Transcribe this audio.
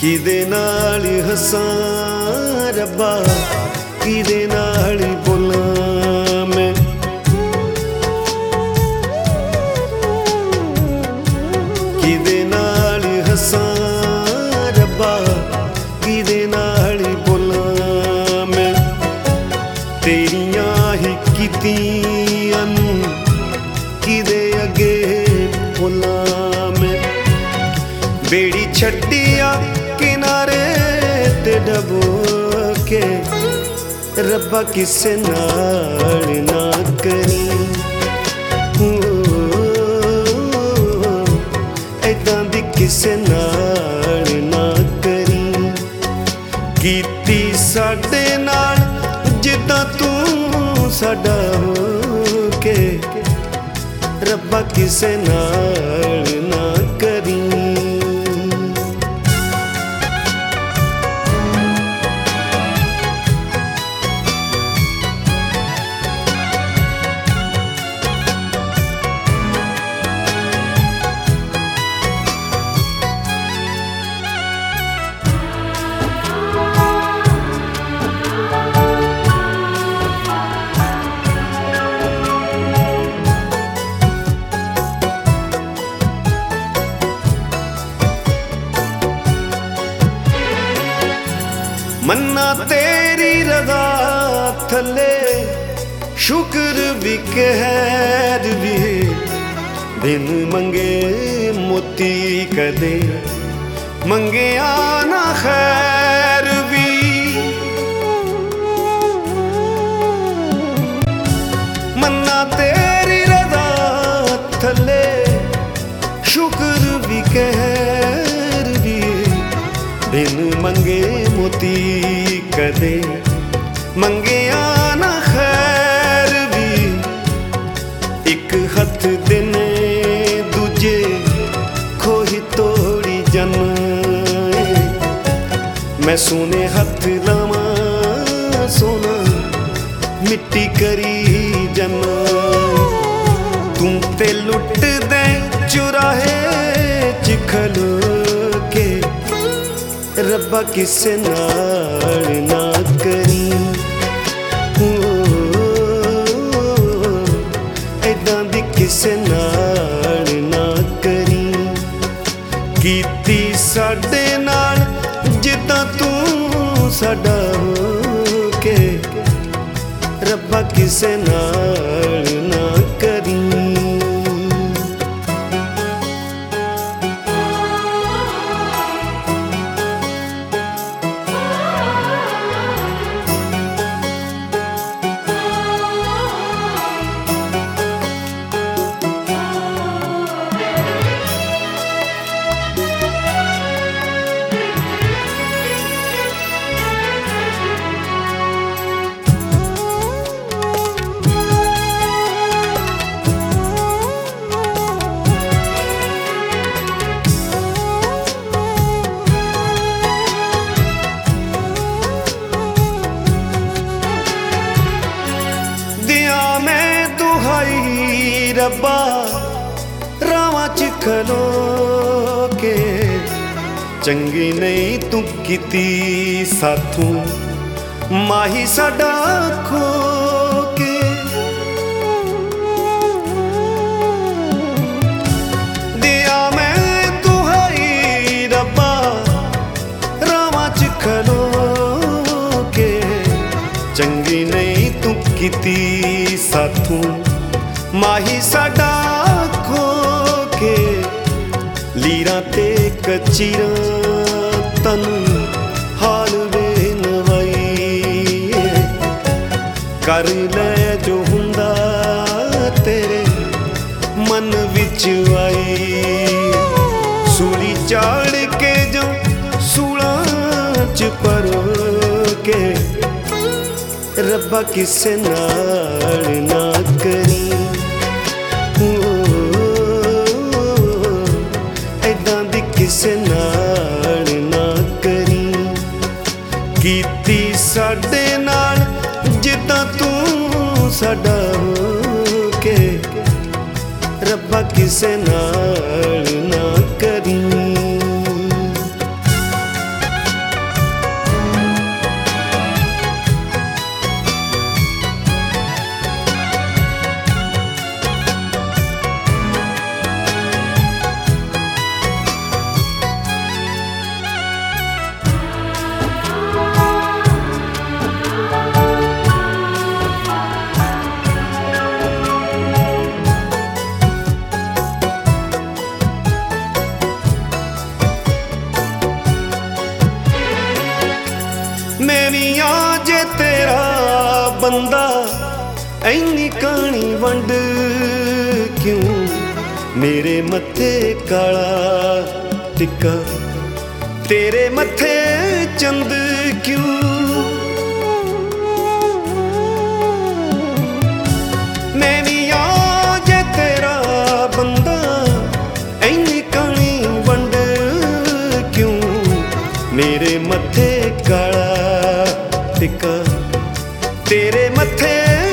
किदे नाल हसां रब्बा किदे नाल बोलां मैं। किदे नाल हसां रब्बा किदे नाल बोलां मैं। तेरियां ही कीतियां किदे अगे बोलां मैं। बेड़ी छड्डिया किनारे ते डबो के रब्बा किसे नाल ना करी। ऐदां दी किसे नाल ना करी। कीती साडे नाल जिद्दां तू साडा हो के रब्बा किसे नाल ना करी। मन्ना तेरी रज़ा थले शुक्र भी कहर भी। बिन मंगे मोती कदे मंगे आना खैर भी। मन्ना तेरी रज़ा थले शुक्र भी कहर भी। बिन मंगे मोती कदे मंगे आना खैर भी। एक हथ देने दूजे खोही तोड़ी जन। मैं सोने हथ लावा सोना मिट्टी करी जन। तू ते लुट दे चुराहे च खलो के रब्बा किसे नाल ना करी। ऐदां दी किसे नाल ना करी। कीती साडे नाल जिद्दां तू साडा हो के रब्बा किसे नाल ना करी। रब्बा रावां च खलो के चंगी नहीं तू कीती साथों माही साडा खो के। दिया मैं दुहाई रब्बा रावां च खलो के चंगी नहीं तू कीती साथों माही साडा खो के। लीरां ते कचीरां तन हाल वे नवाई। कर ले जो हुंदा तेरे मन विच आई। सूली चाड़ के जो सूलां च परो के रब्बा किसे नाल ना करी। ऐदां दी किसे नाल ना करी। कीती साडे नाल जिद्दां तू साडा हो के रब्बा किसे नाल ना करी। दिंदा ऐनी कहानी वंड क्यों मेरे मत्थे काला टिक्का तेरे मत्थे चंद